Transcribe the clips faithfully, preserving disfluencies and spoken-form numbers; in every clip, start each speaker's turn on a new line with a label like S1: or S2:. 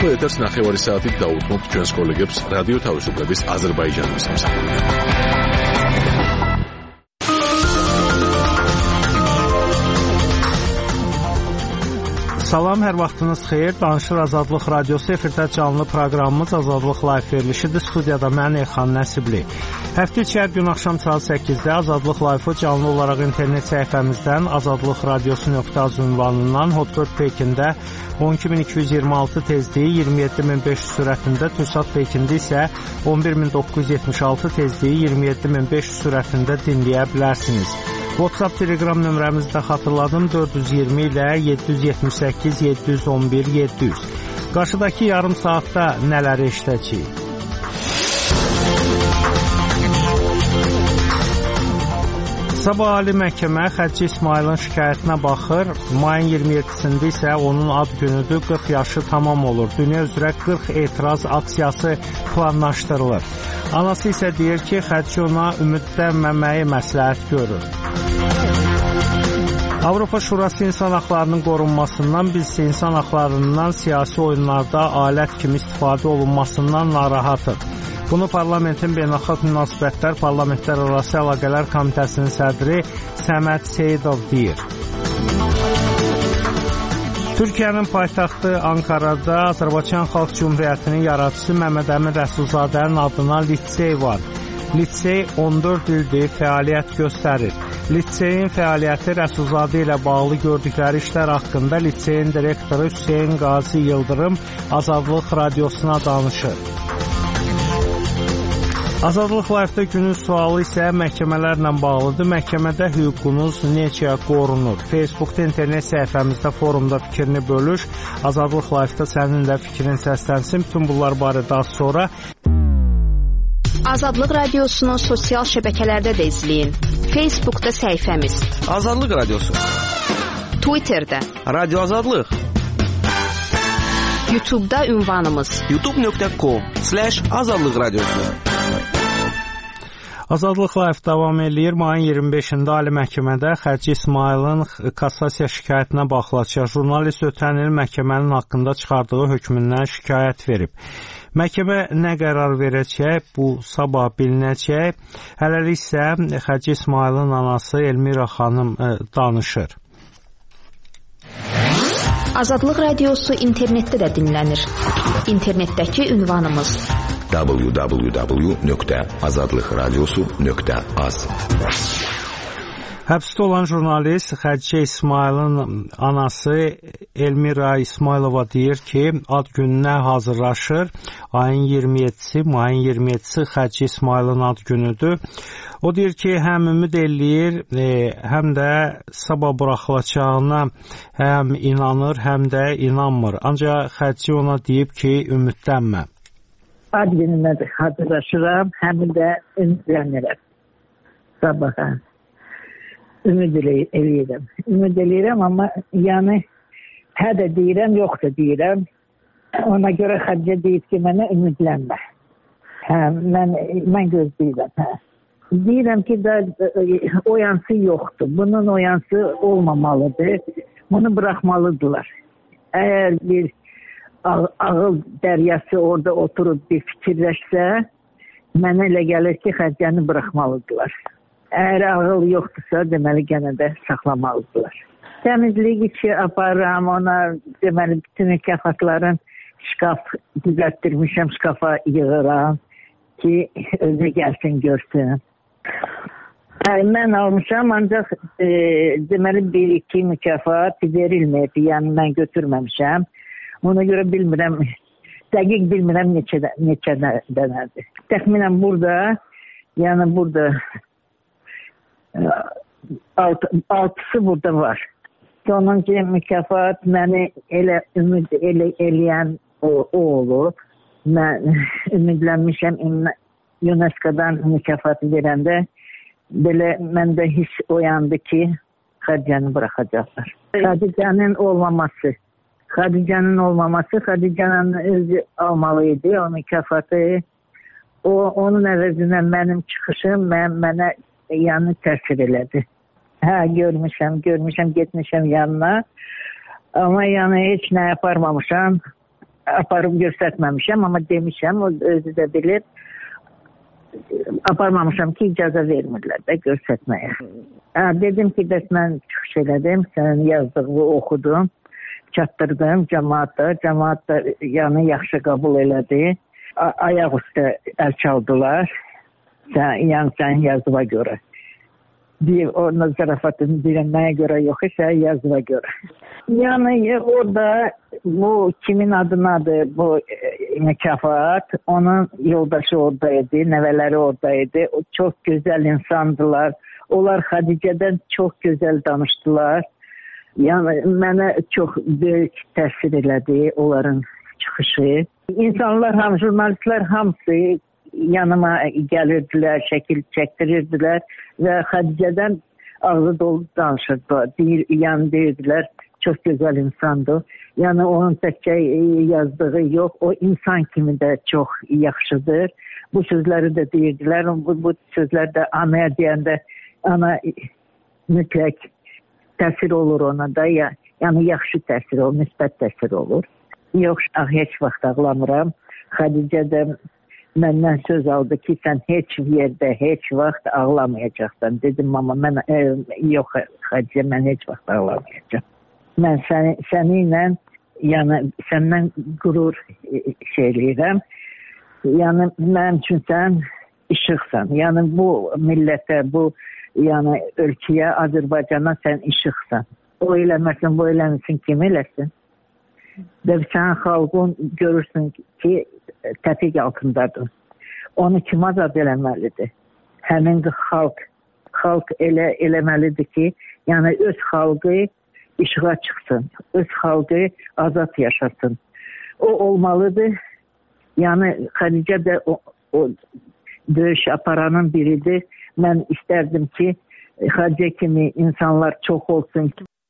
S1: ახლა ეთერს ნახევარი საათით დაუთმობთ ჩვენს კოლეგებს რადიო თავისუფლების აზერბაიჯანის მსახურებად.
S2: Salam, hər vaxtınız xeyir. Danışır Azadlıq Radiosu efirdə canlı proqramımız Azadlıq Live verilişidir. Studiyada mən Elxan Nəsibli. Həftə içi hər gün axşam saat səkkizdə Azadlıq Live-ı canlı olaraq internet səhifəmizdən azadlıq radiosu nöqtə az ünvanından Hotbird Pekində on iki min iki yüz iyirmi altı tezliyi iyirmi yeddi min beş yüz sürətində, Türksat Pekində isə on bir min doqquz yüz yetmiş altı tezliyi iyirmi yeddi min beş yüz sürətində dinləyə bilərsiniz. WhatsApp Telegram nömrəmizi də xatırladım dörd yüz iyirmi ilə yeddi yüz yetmiş səkkiz yeddi yüz on bir yeddi yüz. Qarşıdakı yarım saatda nələri eşidəcəyik? Sabah Ali Məhkəmə Xədicə İsmailin şikayətinə baxır. Mayın iyirmi yeddisində isə onun ad günüdür, qırx yaşı tamam olur. Dünya üzrə qırx etiraz aksiyası planlaşdırılır. Anası isə deyir ki, Xədicə ona ümidlənməməyi məsləhət görür. Avropa Şurası insan haqlarının qorunmasından, biz insan haqlarından siyasi oyunlarda alət kimi istifadə olunmasından narahatıq. Bunu Parlamentin Beynəlxalq Münasibətlər Parlamentlər Arası Əlaqələr Komitəsinin sədri Səməd Seyidov deyir. Türkiyənin paytaxtı Ankarada Azərbaycan Xalq Cümhuriyyətinin yaradıcısı Məmməd Əmin Rəsulzadənin adına lisey var. Lisey on dörd ildir fəaliyyət göstərir. Liseyin fəaliyyəti Rəsulzadə ilə bağlı gördükləri işlər haqqında liseyin direktoru Hüseyn Qazi Yıldırım Azadlıq Radiosuna danışır. Azadlıq Live-da günün sualı isə məhkəmələrlə bağlıdır. Məhkəmədə hüququnuz necə qorunur? Facebookda, internet səhifəmizdə, forumda fikrini bölüş. Azadlıq Live-da sənin də fikrin səslənsin. Bütün bunlar barədə az sonra.
S3: Azadlıq Radiosunu sosial şəbəkələrdə də izləyin. Facebookda səhifəmiz
S4: Azadlıq Radiosu,
S3: Twitterdə
S4: Radio Azadlıq,
S3: YouTube'da ünvanımız
S4: youtube nöqtə com slash azadlıq radiosu.
S2: Azadlıq Live davam eləyir. Mayın iyirmi beşində Ali Məhkəmədə Xədicə İsmailin kassasiya şikayətinə baxılacaq. Jurnalist ötən il məhkəmənin haqqında çıxardığı hökmündən şikayət verib. Məhkəmə nə qərar verəcək, bu sabah bilinəcək. Hələlik isə Xədicə İsmailin anası Elmira xanım danışır.
S3: Azadlıq Radiosu internetdə də dinlənir. İnternetdəki ünvanımız
S5: w w w nöqtə azadlıq radiosu nöqtə az.
S2: Həbsdə olan jurnalist Xədicə İsmailin anası Elmira İsmailova deyir ki, ad gününə hazırlaşır. Ayın iyirmi yeddisi, mayın iyirmi yeddisi Xədicə İsmailin ad günüdür. O deyir ki, həm ümid eləyir, e, həm də sabah buraxılacağına həm inanır, həm də inanmır. Ancaq Xədicə ona deyib ki, ümidlənmə.
S6: Ad gününə hazırlaşıram, həm də ümidlənirəm. Sabaha. Ümid eləyirəm. Ümid eləyirəm, amma yəni hə də deyirəm, yox da deyirəm. Ona görə Xədicə deyir ki, mənə ümidlənmə. Hə, mən, mən gözləyirəm. Hə. Deyirəm ki, da, oyansı yoxdur. Bunun oyansı olmamalıdır. Bunu buraxmalıdırlar. Əgər bir ağ, ağıl dəryası orada oturub bir fikirləşsə, mənə elə gəlir ki, Xədicəni buraxmalıdırlar. Əgər ağıl yoxdursa, deməli gənə də saxlamalıdırlar. Təmizlik işi aparıram, ona deməli bütün mükafatların şkaf düzəltdirmişəm, şkafa yığıram ki, özü gəlsin, görsün. Mən almışam, ancaq e, deməli bir iki mükafat verilməyib, yəni mən götürməmişəm. Ona görə bilmirəm, dəqiq bilmirəm neçə, neçə dənədir. Təxminən burada, yəni burada alt, altısı burada var. Sonuncu mükafat məni elə ümid elə, eləyən o, o olub. Mən ümidlənmişəm, UNESCO-dan mükafatı verəndə belə məndə hiss oyandı ki, Xədicəni buraxacaqlar. Xədicənin olmaması, Xədicənin olmaması, Xədicənin özü almalıydı o mükafatı. O, onun əvəzinə mənim çıxışım mən, mənə yəni təsir elədi. Hə, görmüşəm, görmüşəm, getmişəm yanına. Amma yəni heç nə yaparmamışam. aparıb göstərməmişəm, amma demişəm, o özü də bilir. Aparmamışam ki, icazə vermirlər də göstərməyə. Hə, dedim ki, bəs mən çıxış elədim, sənin yazdığını oxudum, çatdırdım cəmaata, cəmaat da yəni yaxşı qəbul elədi. A ayaq üstə əl çaldılar, sən, yəni sənin yazıva görə. Bir, onun zarafatını direnmeye göre yok ise yazıva göre. Yani orada bu kimin adınadır bu e, mükafat, onun yoldaşı oradaydı, neveleri oradaydı. O çok güzel insandılar. Onlar Hadice'den çok güzel danıştılar. Yani mənə çok büyük təsir elədi onların çıxışı. İnsanlar, ham, jurnalistler hamısı yanıma gelirdilər, şəkil çəkdirirdilər və Xədicədən ağzı dolu danışırdılar. Deyir, yəni deyirdilər, çox gözəl insandır. Yəni onun təkcə yazdığı yox, o insan kimi də çox yaxşıdır. Bu sözləri də deyirdilər. Bu, bu sözlər də anaya deyəndə ana mütləq təsir olur ona da. Ya, yəni yaxşı təsir olur, müsbət təsir olur. Yox, heç vaxt ağlamıram. Xədicə də məndən söz aldı ki, sən heç yerdə, heç vaxt ağlamayacaqsan. Dedim, amma mən, e, yox Xədicə, mən heç vaxt ağlamayacağam. Mən səni, səninlə, yəni səndən qürur şey eləyirəm. Yəni mənim üçün sən işıqsan. Yəni bu millətə, bu yəni ölkəyə, Azərbaycana sən işıqsan. O eləməsin, bu eləməsin, kim eləsin? Və sən xalqın görürsün ki, təpiq altındadır. Onu kim azad eləməlidir? Həmin xalq, xalq elə eləməlidir ki, yəni öz xalqı işığa çıxsın, öz xalqı azad yaşasın. O olmalıdır. Yəni Xədicə də o, o döyüş aparanın biridir. Mən istərdim ki, Xədicə kimi insanlar çox olsun.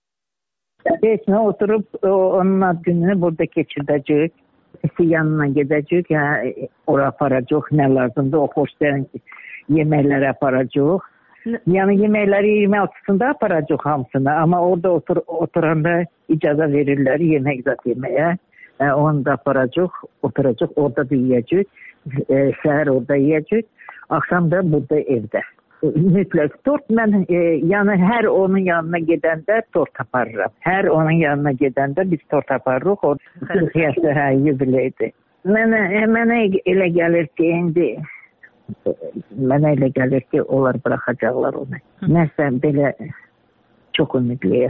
S6: Heç nə oturub onun ad gününü burada keçirdəcək. Yanına gedəcək, yəni ora aparacaq, nə lazımdır, o xoşlayan yeməkləri aparacaq. Yəni yeməkləri iyirmi altısında aparacaq hamısını, amma orada otur, oturanda icazə verirlər yemək zat yeməyə. E, onu da aparacaq, oturacaq, orada da yiyəcək, e, səhər orada yiyəcək, axşam da burada evdə. Mütləq tort, mən e, yəni hər onun yanına gedəndə tort aparıram. Hər onun yanına gedəndə biz tort aparırıq. O qırx yaşlı hə, yubileydir. Mənə, mənə elə gəlir ki, indi mənə elə gəlir ki, onlar bıraxacaqlar onu. Nəsə belə çox ümidliyəm.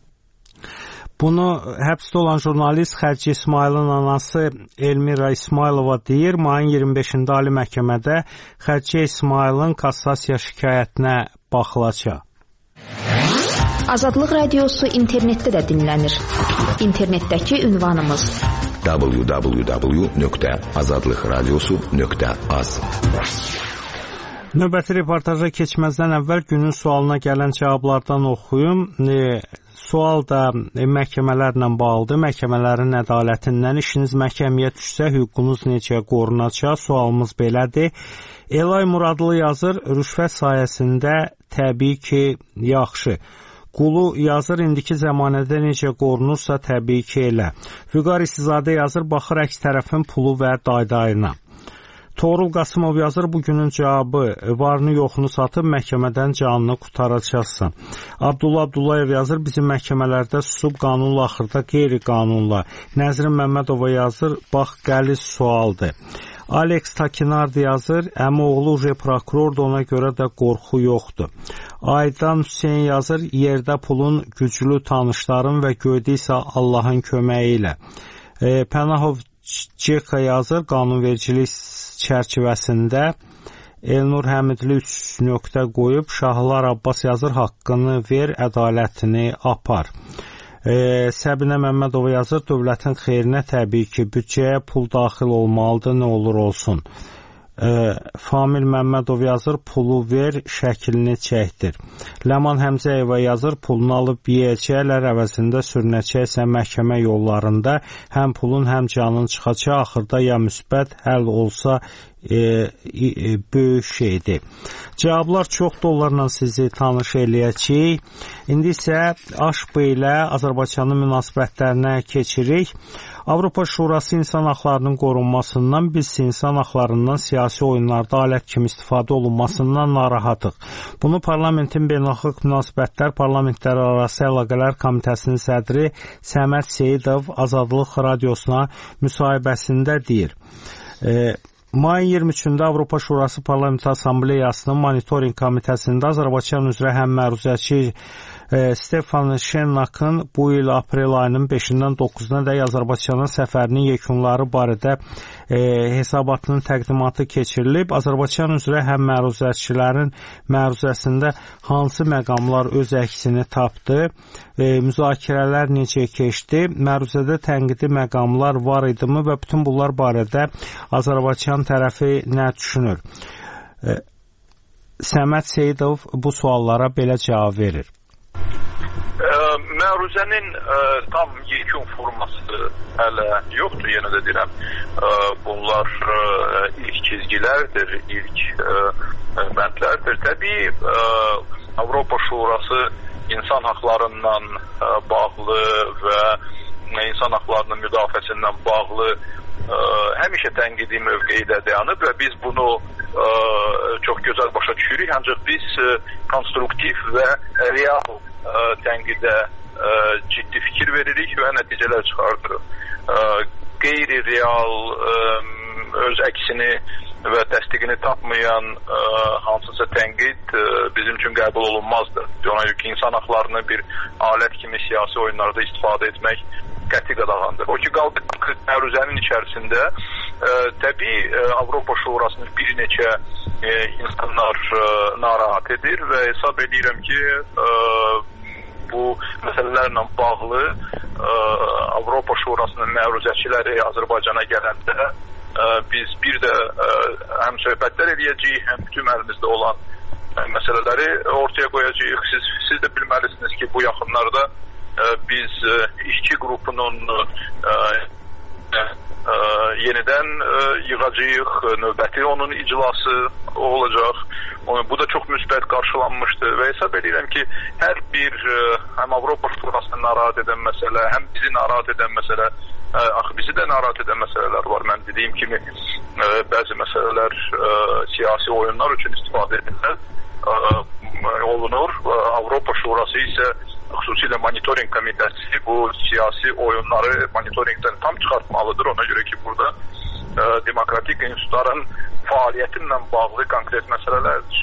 S2: Bunu həbsdə olan jurnalist Xədicə İsmayılın anası Elmira İsmaylova deyir. Mayın iyirmi beşində Ali Məhkəmədə Xədicə İsmayılın kassasiya şikayətinə baxılacaq.
S3: Azadlıq Radiosu internetdə də dinlənir. İnternetdəki ünvanımız
S5: w w w nöqtə azadlıq radiosu nöqtə az.
S2: Növbəti reportaja keçməzdən əvvəl günün sualına gələn cavablardan oxuyum. E, sual da e, məhkəmələrlə bağlıdır. Məhkəmələrin ədalətindən işiniz məhkəməyə düşsə hüququnuz necə qorunacaq? Sualımız belədir. Elay Muradlı yazır, rüşvət sayəsində təbii ki, yaxşı. Qulu yazır, indiki zəmanədə necə qorunursa təbii ki, elə. Füqar İstizadə yazır, baxır əks tərəfin pulu və daydayına. Toğrul Qasımov yazır, bugünün cavabı varını yoxunu satıb məhkəmədən canını qutaracaqsan. Abdullah Abdullayev yazır, bizim məhkəmələrdə susub qanunla axırda qeyri-qanunla. Nəzrin Məmmədova yazır, bax qəliz sualdır. Alex Takinard yazır, əmi oğlu uje prokurordur, ona görə də qorxu yoxdur. Aydan Hüseyin yazır, yerdə pulun güclü tanışların və göydə isə Allahın köməyi ilə. E, Pənahov Ceka yazır, qanunvericilik çərçivəsində. Elnur Həmidli üç nöqtə qoyub, Şahlar Abbas yazır, haqqını ver, ədalətini apar. E, Səbinə Məmmədova yazır, dövlətin xeyrinə təbii ki, büdcəyə pul daxil olmalıdır, nə olur olsun. E, Famil Məmmədov yazır, pulu ver, şəklini çəkdir. Ləman Həmzəyeva yazır, pulunu alıb yiyəcəklər, əvəzində sürünəcəksə məhkəmə yollarında həm pulun, həm canın çıxacaq, axırda ya müsbət həll olsa e, e, böyük şeydir. Cavablar çoxdur, onlarla sizi tanış eləyəcəyik. İndi isə A Ş B ilə Azərbaycanın münasibətlərinə keçirik. Avropa Şurası insan haqlarının qorunmasından, biz insan haqlarından siyasi oyunlarda alət kimi istifadə olunmasından narahatıq. Bunu parlamentin beynəlxalq münasibətlər, parlamentlər arası əlaqələr komitəsinin sədri Səməd Seyidov Azadlıq Radiosuna müsahibəsində deyir. E, Mayın iyirmi üçündə Avropa Şurası Parlamenti Assambleyasının monitoring komitəsində Azərbaycan üzrə həmməruzəçi e, Stefan Şennakın bu il aprel ayının beşindən doqquzuna dək Azərbaycanın səfərinin yekunları barədə e, hesabatının təqdimatı keçirilib. Azərbaycan üzrə həmməruzəçilərin məruzəsində hansı məqamlar öz əksini tapdı? E, müzakirələr necə keçdi? Məruzədə tənqidi məqamlar var idimi və bütün bunlar barədə Azərbaycan tərəfi nə düşünür? E, Səməd Seyidov bu suallara belə cavab verir.
S7: E, məruzənin e, tam yekun forması hələ yoxdur, yenə də deyirəm. E, bunlar e, ilk çizgilərdir, ilk e, bəndlərdir. Təbii e, Avropa Şurası insan haqlarından e, bağlı və insan haqlarının müdafiəsindən bağlı e, həmişə tənqidi mövqeyidə dayanıb və biz bunu e, çox gözəl başa düşürük. Ancaq biz e, konstruktiv və real e, tənqidə e, ciddi fikir veririk və nəticələr çıxardırıq. E, qeyri-real e, öz əksini və təsdiqini tapmayan e, hansısa tənqid e, bizim üçün qəbul olunmazdır. Ona görə ki, insan haqlarını bir alət kimi siyasi oyunlarda istifadə etmək qəti qadağandır. O ki, qaldı məruzənin içərisində e, təbii e, Avropa Şurasının bir neçə e, insanlar e, narahat edir və hesab edirəm ki, e, bu məsələlərlə bağlı e, Avropa Şurasının məruzəçiləri Azərbaycana gələndə e, biz bir də e, həm söhbətlər eləyəcəyik, həm bütün əlimizdə olan e, məsələləri ortaya qoyacağıq. Siz, siz də bilməlisiniz ki, bu yaxınlarda biz işçi qrupunun e, e, yenidən e, yığacağıq, növbəti onun iclası olacaq. Bu da çox müsbət qarşılanmışdır və hesab edirəm ki, hər bir e, həm Avropa Şurasını narahat edən məsələ, həm bizi narahat edən məsələ, e, axı bizi də narahat edən məsələlər var. Mən dediyim kimi e, bəzi məsələlər e, siyasi oyunlar üçün istifadə edilir, e, olunur. Avropa Şurası isə xüsusilə monitoring komitəsi bu siyasi oyunları monitoringdən tam çıxartmalıdır. Ona görə ki, burada e, demokratik institutların fəaliyyətinlə bağlı konkret məsələlərdir.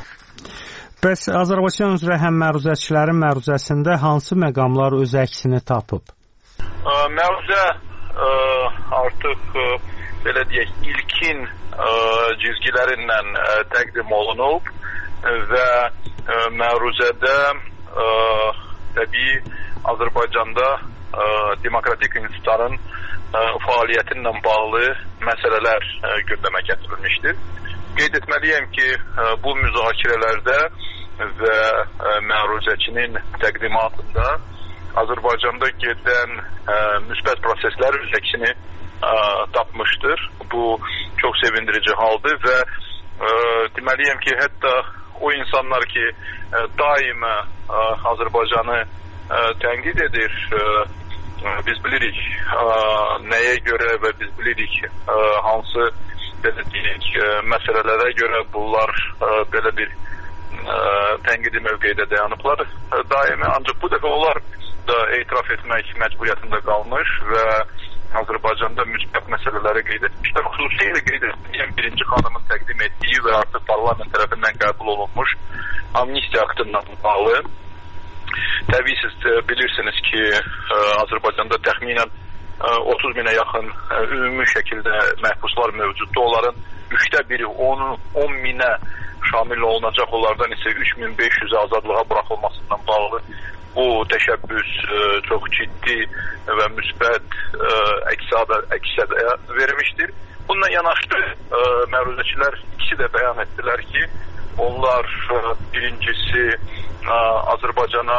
S2: Bəs Azərbaycan üzrə həmməruzəçilərin məruzəsində hansı məqamlar öz əksini tapıb?
S7: E, məruzə e, artıq e, belə deyək, ilkin e, cizgilərinlə e, təqdim olunub və e, məruzədə e, təbii Azərbaycanda e, demokratik institutların e, fəaliyyətinlə bağlı məsələlər e, gündəmə gətirilmişdir. Qeyd etməliyəm ki, e, bu müzakirələrdə və e, məruzəçinin təqdimatında Azərbaycanda gedən e, müsbət proseslər öz əksini e, tapmışdır. Bu çox sevindirici haldır və e, deməliyəm ki, hətta o insanlar ki, daima Azərbaycanı tənqid edir, biz bilirik nəyə görə və biz bilirik hansı belə deyək, məsələlərə görə bunlar belə bir tənqidi mövqeyidə dayanıblar daima. Ancaq bu dəfə onlar da etiraf etmək məcburiyyətində qalmış və Azərbaycanda müsbət məsələləri qeyd etmişlər. Xüsusilə qeyd etməyən birinci xanımın təqdim etdiyi və artıq parlament tərəfindən qəbul olunmuş amnistiya aktından bağlı. Təbii siz bilirsiniz ki, Azərbaycanda təxminən otuz minə yaxın ümumi şəkildə məhbuslar mövcuddur. Onların üçdə biri on minə şamil olunacaq. Onlardan isə üç min beş yüz azadlığa buraxılmasından bağlı bu təşəbbüs çox ciddi və müsbət əks-səda vermişdir. Bununla yanaşı məruzəçilər ikisi də bəyan etdilər ki, onlar birincisi Azərbaycana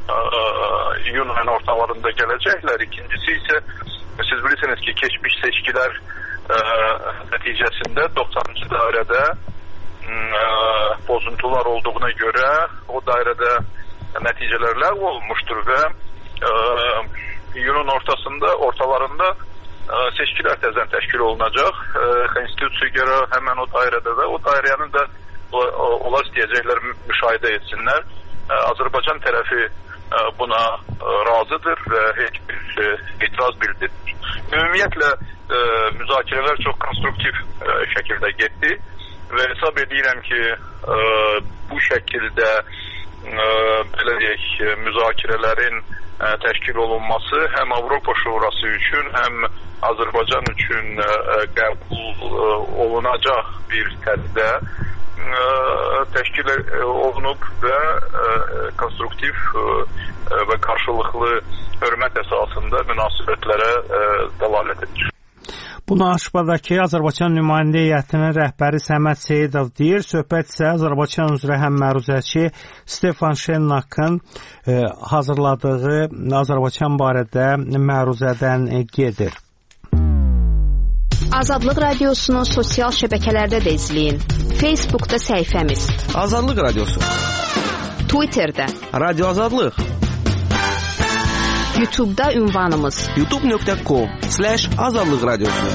S7: iyun ayının ortalarında gələcəklər. İkincisi isə siz bilirsiniz ki, keçmiş seçkilər nəticəsində doxsanıncı dairədə pozuntular olduğuna görə o dairədə nəticələr ləğv olunmuşdur və e, iyunun ortasında, ortalarında seçkilər təzədən təşkil olunacaq. Konstitusiya görə həmən o dairədə də, o dairənin də onlar istəyəcəklər müşahidə etsinlər. Azərbaycan tərəfi buna razıdır və heç bir etiraz bildirir. Ümumiyyətlə müzakirələr çox konstruktiv şəkildə getdi və hesab edirəm ki, bu şəkildə belə deyək, müzakirələrin təşkil olunması həm Avropa Şurası üçün, həm Azərbaycan üçün qəbul olunacaq bir tərzdə təşkil olunub və konstruktiv və qarşılıqlı hörmət əsasında münasibətlərə dəlalət edir.
S2: Bunu Aşbadakı Azərbaycan nümayəndə heyətinin rəhbəri Səməd Seyidov deyir. Söhbət isə Azərbaycan üzrə həm məruzəçi Stefan Şennakın e, hazırladığı Azərbaycan barədə məruzədən gedir.
S3: Azadlıq Radiosunu sosial şəbəkələrdə də izləyin. Facebookda səhifəmiz
S4: Azadlıq Radiosu,
S3: Twitterdə
S4: Radio Azadlıq,
S3: YouTube'da ünvanımız
S4: youtube nöqtə com slash azadlıq radiosu.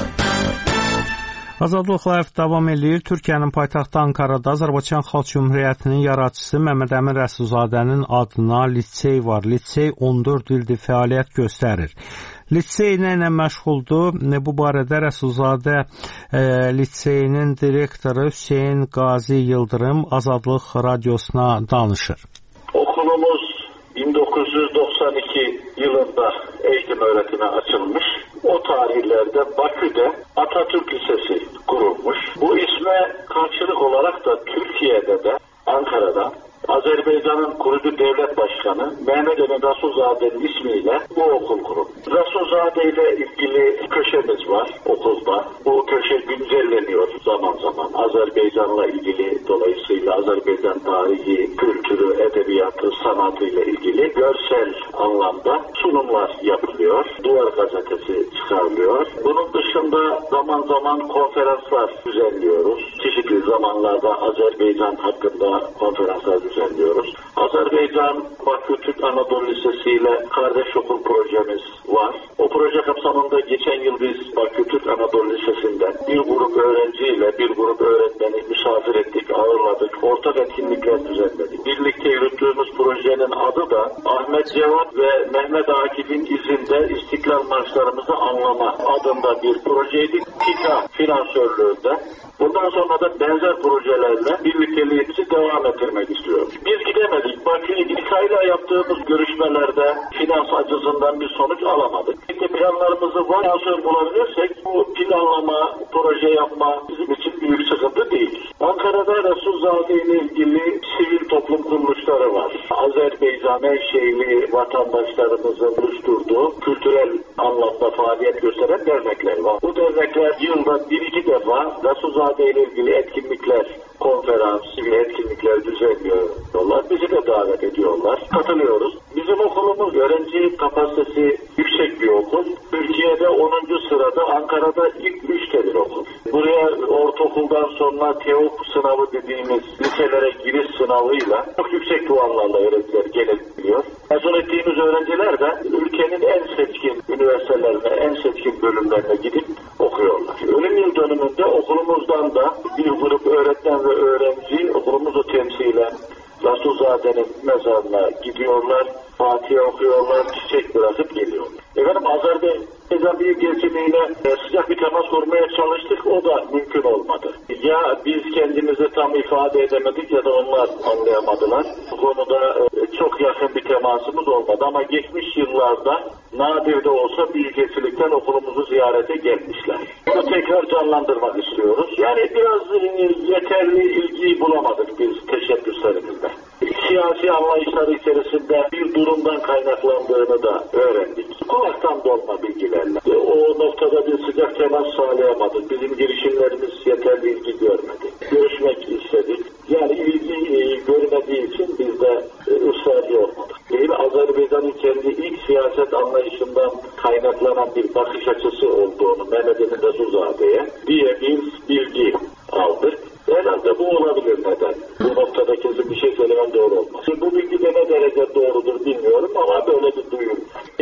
S2: Azadlıq Live davam edir. Türkiyənin paytaxtı Ankarada Azərbaycan Xalq Cümhuriyyətinin yaradıcısı Məmməd Əmin Rəsulzadənin adına lisey var. Lisey on dörd ildir fəaliyyət göstərir. Lisey nə ilə məşğuldur? Bu barədə Rəsulzadə e, liseyinin direktoru Hüseyn Qazi Yıldırım Azadlıq Radiosuna danışır.
S8: Okulumuz bin dokuz yüz doksan iki yılında eğitim öğretime açılmış. O tarihlerde Bakü'de Atatürk Lisesi kurulmuş. Bu isme karşılık olarak da Türkiye'de de Ankara'da Azerbaycan'ın kurucu devlet başkanı Mehmet Emin Rasulzade'nin ismiyle bu okul kurulmuş. Rasulzade ile ilgili köşemiz var okulda. Bu köşe güncelleniyor zaman zaman. Azerbaycan'la ilgili, dolayısıyla Azerbaycan tarihi, kültürü, edebiyatı, sanatı ile ilgili görsel anlamda sunumlar yapılıyor. Duvar gazetesi çıkarılıyor. Bunun dışında zaman zaman konferanslar düzenliyoruz. Çeşitli zamanlarda Azerbaycan hakkında konferanslar düzenliyoruz. Azerbaycan Bakü Türk Anadolu Lisesi ile kardeş okul projemiz var. O proje kapsamında geçen yıl biz Bakü Türk Anadolu Lisesi'nden bir grup öğrenciyle bir grup öğretmeni misafir ettik, ağırladık. Ortak etkinlikler düzenledik. Birlikte yürüttüğümüz projenin adı da Ahmet Cevat ve Mehmet Akif'in izinde İstiklal Marşlarımızı anlama adında bir projeydi. TİKA finansörlüğünde. Bundan sonra da benzer projelerle birlikteliğimizi devam ettirmek istiyoruz. Biz gidemedik. Bakü'ye TİKA'yla yaptığımız görüşmelerde finans açısından bir sonuç alamadık. İşte planlarımızı finansör bulabilirsek bu planlama, proje yapma bizim için büyük sıkıntı değil. Ankara'da Resulzade ile ilgili sivil toplum kuruluşları var. Azerbaycan menşeli vatandaşlarımızın oluşturduğu kültürel anlamda faaliyet gösteren dernekler var. Bu dernekler yılda bir iki defa Resulzade ile ilgili etkinlikler, konferans, sivil etkinlikler düzenliyorlar. Bizi de davet ediyorlar. Katılıyoruz. Bizim okulumuz öğrenci kapasitesi yüksek bir okul. Türkiye'de onuncu sırada, Ankara'da ilk üçtedir okul. Buraya ortaokuldan sonra TEOK sınavı dediğimiz liselere giriş sınavıyla çok yüksek puanlarla öğrenciler gelebiliyor. Mezun ettiğimiz öğrenciler de ülkenin en seçkin üniversitelerine, en seçkin bölümlerine gidip okuyorlar. Ölüm yıl dönümünde okulumuzdan da bir grup öğretmen ve öğrenci okulumuzu temsilen Resulzade'nin mezarına gidiyorlar, Fatiha okuyorlar, çiçek bırakıp geliyorlar. Efendim Azerbaycan Büyükelçiliğiyle sıcak bir temas kurmaya çalıştık, o da mümkün olmadı. Ya biz kendimizi tam ifade edemedik ya da onlar anlayamadılar. Bu konuda çok yakın bir temasımız olmadı ama geçmiş yıllarda nadir de olsa Büyükelçilikten okulumuzu ziyarete gelmişler. Bunu tekrar canlandırmak istiyoruz. Yani biraz yeterli ilgiyi bulamadık biz teşebbüslerimizde. Siyasi anlayışları içerisinde bir durumdan kaynaklandığını da öğrendik. Kulaktan dolma bilgilerle. O noktada bir sıcak temas sağlayamadık. Bizim girişimlerimiz yeterli ilgi görmedi. Görüşmek istedik. Yani ilgi e, görmediği için biz de e, ısrarcı olmadık. Değil, Azerbaycan'ın kendi ilk siyaset anlayışından kaynaklanan bir bakış açısı olduğunu Mehmet Emin Resulzade'ye diye bir bilgi aldık. Herhalde bu olabilir neden? Bu noktada kesin bir şey söylemem doğru olmaz. Bu bilgi de ne derece doğrudur bilmiyorum ama böyle bir duyum. Yine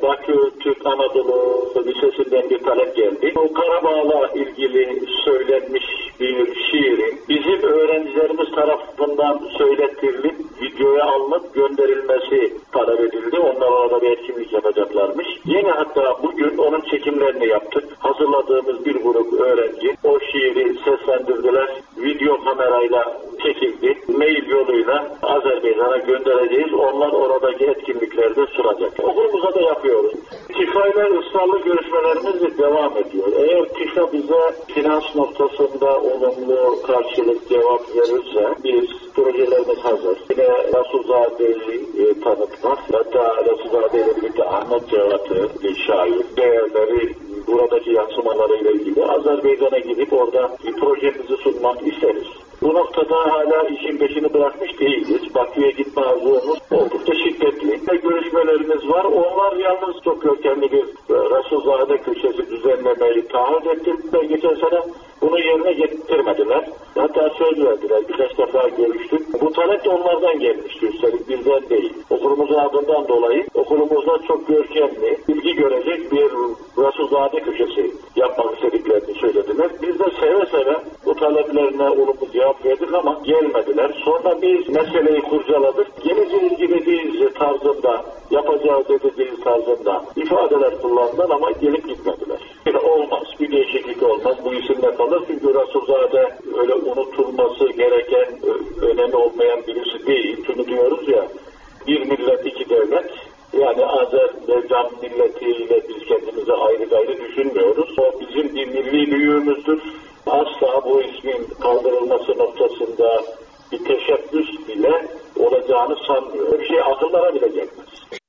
S8: Bakü Türk Anadolu Lisesi'nden bir talep geldi. O Karabağ'la ilgili söylenmiş bir şiirin bizim öğrencilerimiz tarafından söylettirilip videoya alınıp gönderilmesi talep edildi. Onlar orada bir etkinlik yapacaklarmış. Yine hatta bugün onun çekimlerini yaptık. Hazırladığımız bir grup öğrenci o şiiri seslendirdiler. Video kamerayla çekildi. Mail yoluyla Azerbaycan'a göndereceğiz. Onlar oradaki etkinliklerde sunacak. Okulumuza da yapıyoruz. TİFA ile ısrarlı görüşmelerimiz devam ediyor. Eğer TİFA bize finans noktasında olumlu karşılık cevap verirse biz projelerimiz hazır. Yine Resulzade'yi e, tanıtmak, hatta Resulzade ile birlikte Ahmet Cevat'ı, bir şair, değerleri, buradaki yansımalarıyla ilgili Azerbaycan'a gidip orada bir projemizi sunmak isteriz. Bu noktada hala işin peşini bırakmış değiliz. Bakü'ye gitme arzumuz oldukça şiddetli. Ve görüşmelerimiz var. Onlar yalnız çok kökenli bir Resulzade köşesi düzenlemeyi taahhüt etti. Ve geçen sene bunu yerine getirmediler. Hatta söz verdiler. Birkaç defa görüştük. Bu talep de onlardan gelmişti üstelik, bizden değil. Okulumuzun adından dolayı okulumuzda çok görkemli, ilgi görecek bir Resulzade köşesi yapmak istediklerini söylediler. Biz de seve seve bu taleplerine olumlu cevap verdik ama gelmediler. Sonra biz meseleyi kurcaladık. Geleceğiz gideceğiz tarzında, yapacağız edeceğiz tarzında ifadeler kullandılar ama gelip gitmediler. Yani olmaz, bir değişiklik olmaz. Bu isimle kalır çünkü Resulzade öyle unutulması gereken, önemi olmayan birisi değil. Şunu diyoruz ya, bir millet iki devlet. Yani Azerbaycan milletiyle biz kendimizi ayrı gayrı düşünmüyoruz. O bizim bir milli büyüğümüzdür. Asla bu ismin kaldırılması noktasında bir teşebbüs bile olacağını sanmıyorum. Bir şey akıllara bile gelmez.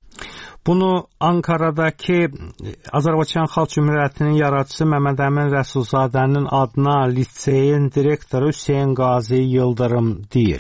S2: Bunu Ankaradakı Azərbaycan Xalq Cümhuriyyətinin yaradıcısı Məmməd Əmin Rəsulzadənin adına liseyin direktoru Hüseyn Qazi Yıldırım deyir.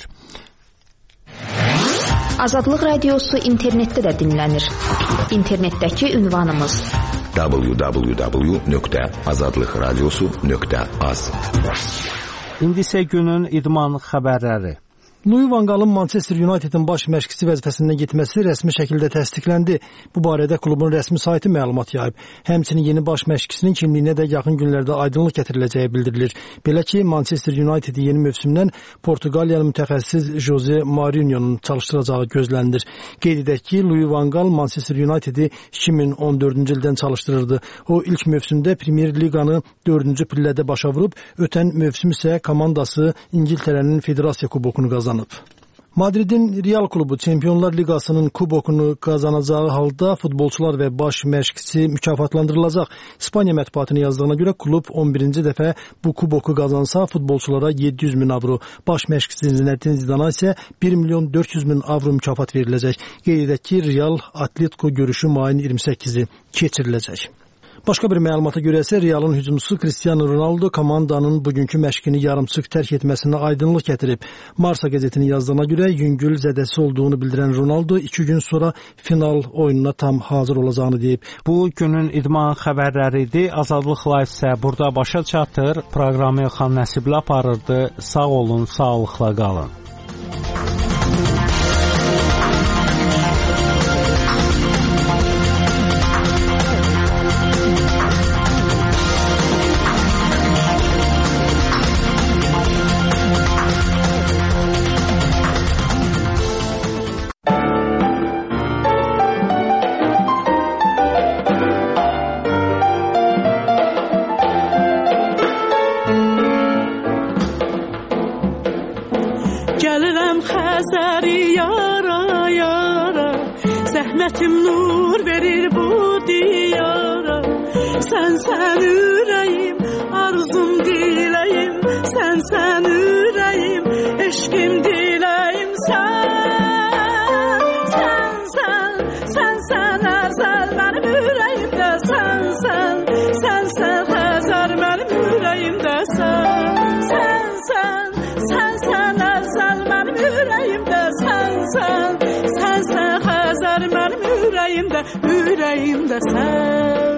S3: Azadlıq Radiosu internetdə də dinlənir. İnternetdəki ünvanımız
S5: w w w nöqtə azadlıqradiosu nöqtə az.
S2: İndi isə günün idman xəbərləri.
S9: Louis van Gaal'ın Manchester United'in baş məşqçisi vəzifəsindən getməsi rəsmi şəkildə təsdiqləndi. Bu barədə klubun rəsmi saytı məlumat yayıb. Həmçinin yeni baş məşqçisinin kimliyinə də yaxın günlərdə aydınlıq gətiriləcəyi bildirilir. Belə ki, Manchester United yeni mövsümdən Portuqaliyalı mütəxəssis Jose Mourinho'nun çalışdıracağı gözlənilir. Qeyd edək ki, Louis van Gaal Manchester United'i iki min on dördüncü ildən çalışdırırdı. O ilk mövsümdə Premier Liqanı dördüncü pillədə başa vurub, ötən mövsüm isə komandası İngiltərənin Federasiya kubokunu qazanıb. Madridin Real klubu Çempionlar Liqasının kubokunu qazanacağı halda futbolçular və baş məşqçi mükafatlandırılacaq. İspaniya mətbuatının yazdığına görə klub on birinci dəfə bu kuboku qazansa futbolçulara yeddi yüz min avro, baş məşqçi Zinedine Zidane isə bir milyon dörd yüz min avro mükafat veriləcək. Qeyd edək ki, Real Atletico görüşü mayın iyirmi səkkizi keçiriləcək. Başqa bir məlumata görə isə Realın hücumçusu Cristiano Ronaldo komandanın bugünkü məşqini yarımçıq tərk etməsinə aydınlıq gətirib. Marsa qəzetinin yazdığına görə yüngül zədəsi olduğunu bildirən Ronaldo iki gün sonra final oyununa tam hazır olacağını deyib.
S2: Bu günün idman xəbərləri idi. Azadlıq Live isə burada başa çatır. Proqramı Xan Nəsibli aparırdı. Sağ olun, sağlıqla qalın.
S10: Zəhmətim nur verir bu diyara. Sən sən ürəyim, arzum diləyim. Sən sən ürəyim, eşqim diləyim. Sən, sən, sən, sən, sən əzəl mənim ürəyimdə. Sən, sən, sən, sən Xəzər mənim ürəyimdə. Sən, sən, sən, sən, sən əzəl mənim ürəyimdə. Sən, sən, sən, sən Xəzər mənim ürəyimdə, ürəyimdə sən.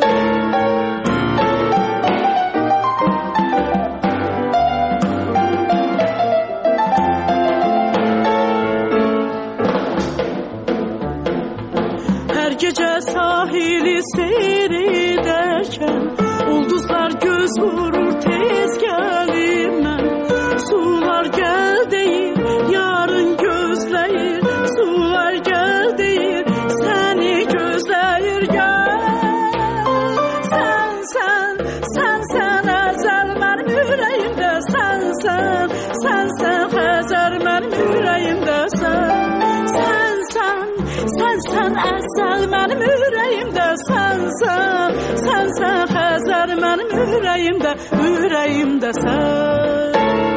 S10: Hər gecə sahil sahili seyrederken ulduzlar göz vurur tez gelim ben. Sular gel deyir yarın gözleyir, sular gel deyir seni gözleyir gel. Sen sen sen sen ezel benim yüreğimde, sen sen sen sen Xəzər benim yüreğimde, sen sen sen sen sen ezel benim yüreğimde, sen sen sen sen Xəzər benim yüreğimde, yüreğimde sen.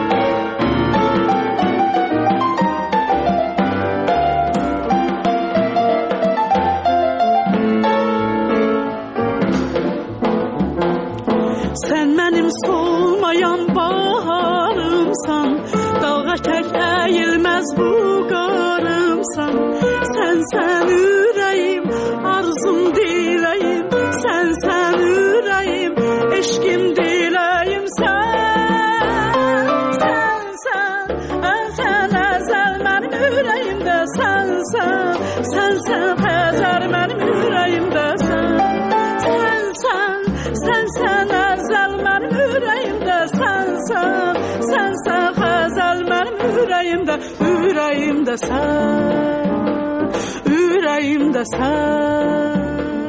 S10: Sen benim solmayan baharımsan, dalğa tək əyilməz bu qarımsan. Sen sen ürəyim, arzum diləyim, sen sen ürəyim, eşkim diləyim sen. Sen sen, sən əzəl mənim ürəyimdə, sen sen, sen sen Xəzər mənim ürəyimdə, sen sen sen, sen sen əzəl mənim ürəyimdə, sen sen, sen sen Xəzər mənim ürəyimdə, ürəyimdə sen, ürəyimdə sen.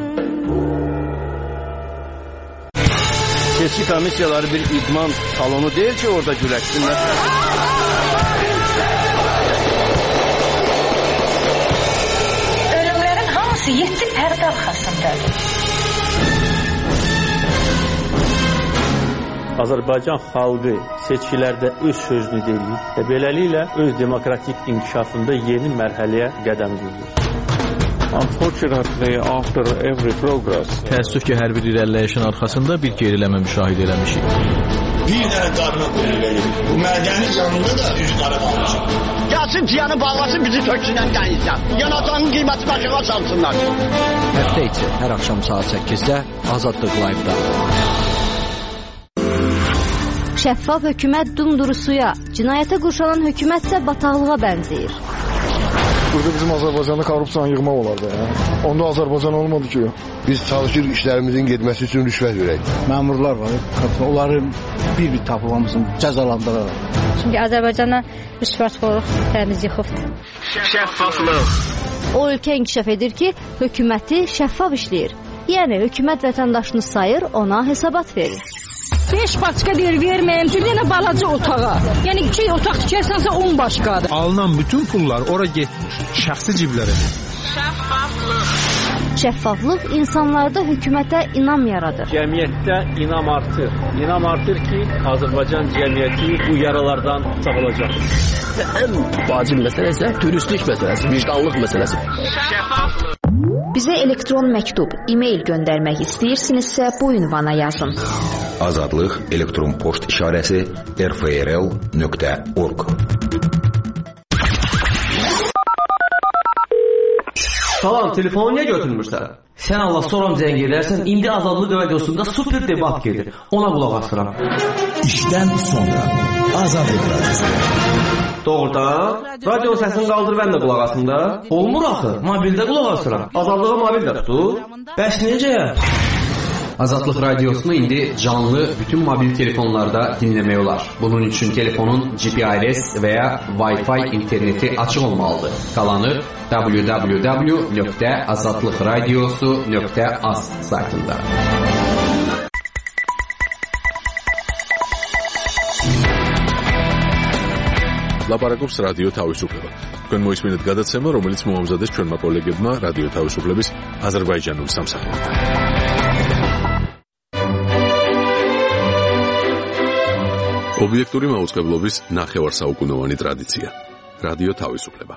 S4: Seçki komissiyaları bir idman salonu değil ki orada güləşsinlər.
S11: Ölümlərin hamısı yeddi pərdə arxasındadır.
S12: Azərbaycan xalqı seçkilərdə öz sözünü deyir və beləliklə öz demokratik inkişafında yeni mərhələyə qədəm qoyur.
S1: Unfortunately, after every progress, təəssüf ki, hər bir irəliləyişin arxasında bir geriləmə müşahidə eləmişik.
S13: Bir dənə qarına qoyulur. Bu mədənin yanında da üç qara qalmışıq. Gəlsin ciyanı bağlasın, bizi töksünən dənizdən. Yanacağının qiyməti başına salsınlar.
S14: Həftə içi hər axşam saat səkkizdə Azadlıq Live-da.
S3: Şəffaf hökumət dumduru suya, cinayətə qurşanan hökumət isə bataqlığa bənzəyir.
S15: Burada bizim Azərbaycanda korrupsiyanı yığmaq olardı. Ya. Onda Azərbaycan olmadı ki.
S16: Biz çalışır işlərimizin getməsi üçün rüşvət verək.
S17: Məmurlar var, onları bir-bir tapılmamızın cəzalandıraraq.
S18: Çünki Azərbaycana rüşvətxorluq təmiz yıxıbdır.
S4: Şəffaflıq.
S3: O ölkə inkişaf edir ki, hökuməti şəffaf işləyir. Yəni hökumət vətəndaşını sayır, ona hesabat verir.
S18: beş başqa deyir verməyəm, bir dənə balaca otağa. Yəni iki otaq tikərsənsə on başqadır.
S2: Alınan bütün pullar ora getmir, şəxsi ciblərə.
S3: Şəffaflıq. Şəffaflıq insanlarda hökumətə inam yaradır.
S12: Cəmiyyətdə inam artır. İnam artır ki, Azərbaycan cəmiyyəti bu yaralardan sağalacaq.
S19: Ən vacib məsələ isə dürüstlük məsələsi, vicdanlıq məsələsi.
S3: Şəffaflıq. Bizə elektron məktub, e-mail göndərmək istəyirsinizsə bu ünvana yazın.
S5: Azadlıq elektron poçt işarəsi r f r l nöqtə org.
S4: Salam, telefonu niyə götürmürsən?
S19: Sən Allah soram zəng edərsən, indi Azadlıq radiosunda super debat gedir. Ona qulaq asıram.
S20: İşdən sonra Azadlıq radiosu.
S19: Doğrudan, radio səsini qaldır, mən də qulaq asım da. Olmur axı, mobildə qulaq asıram. Azadlığı mobildə tutur. Bəs necə?
S21: Azadlıq radiosunu indi canlı bütün mobil telefonlarda dinləmək olar. Bunun üçün telefonun G P R S və ya Wi-Fi interneti açıq olmalıdır. Qalanı w w w nöqtə azadlıqradiosu nöqtə az saytında.
S1: ლაპარაკობს რადიო თავისუფლება. თქვენ მოისმინეთ გადაცემა, რომელიც მოამზადეს ჩვენმა კოლეგებმა რადიო თავისუფლების აზერბაიჯანულ სამსახურთან. ობიექტური მაუწყებლობის ნახევარსაუკუნოვანი ტრადიცია. რადიო თავისუფლება.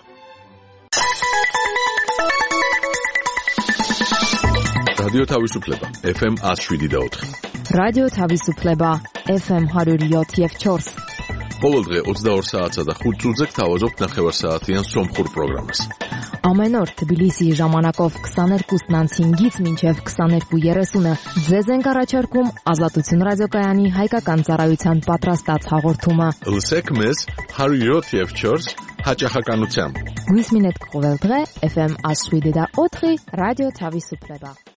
S1: რადიო თავისუფლება F M one oh seven და four.
S22: რადიო თავისუფლება F M one oh seven და four.
S1: ყოველდღე ოცდაორ საათსა და ხუთ წუთზე გთავაზობთ ნახევარსაათიან სომხურ პროგრამას.
S22: Ամեն օր Թբիլիսիի ժամանակով twenty-two-ից մինչև twenty-two thirty-ը ձեզ ենք առաջարկում Ազատություն ռադիոկայանի հայկական ծառայության պատրաստած հաղորդումը։
S1: Լսեք մեզ one oh seven და four հաճախականությամբ։
S22: Գույս մինետ կողել դղե F M one oh seven და four ռադիո Թավիսուպլեբա։